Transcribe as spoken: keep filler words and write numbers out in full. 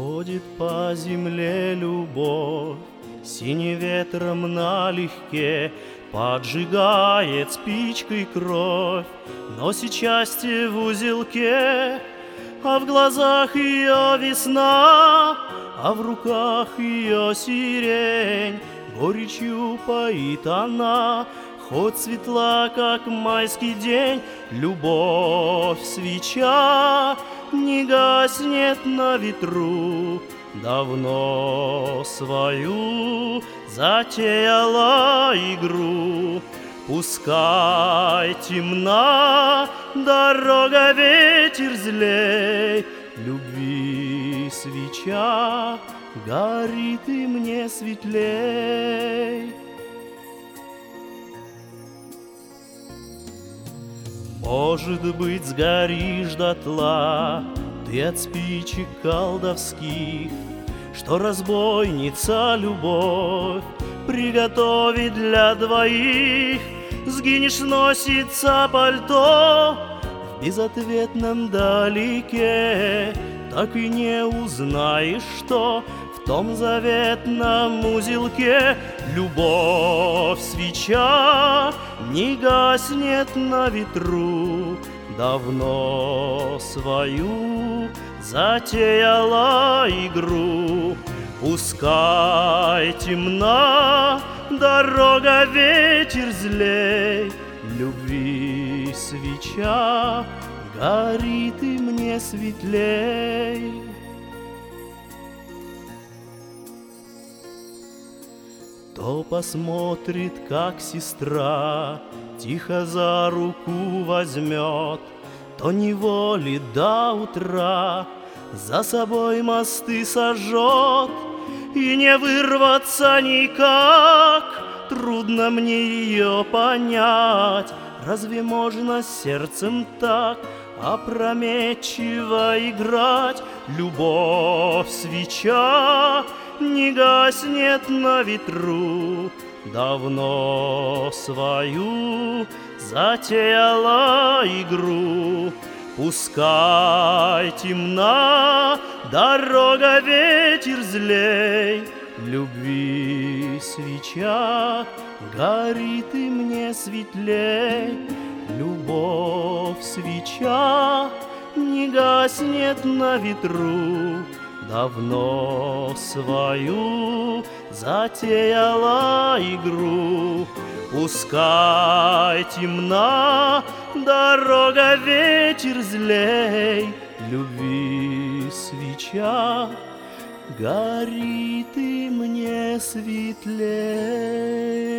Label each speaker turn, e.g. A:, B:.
A: Ходит по земле любовь, синим ветром налегке поджигает спичкой кровь, носит счастье в узелке, а в глазах ее весна, а в руках ее сирень. Горечью поит она, хоть светла, как майский день. Любовь, свеча, не гаснет на ветру, давно свою затеяла игру. Пускай темна дорога, ветер злей, любви свеча горит и мне светлей. Может быть, сгоришь дотла ты от спичек колдовских, что разбойница любовь приготовит для двоих. Сгинешь, носится пальто в безответном далеке, так и не узнаешь, что в том заветном узелке. Любовь, свеча, не гаснет на ветру, давно свою затеяла игру. Пускай темна дорога, ветер злей, любви свеча горит и мне светлей. То посмотрит, как сестра тихо за руку возьмет, то неволит до утра, за собой мосты сожжет. И не вырваться никак, трудно мне ее понять. Разве можно с сердцем так опрометчиво играть? Любовь, свеча, не гаснет на ветру, давно свою затеяла игру. Пускай темна дорога, ветер злей, любви свеча горит и мне светлей. Любовь, свеча, не гаснет на ветру, давно свою затеяла игру. Пускай темна дорога, ветер злей, любви свеча горит и мне светлей.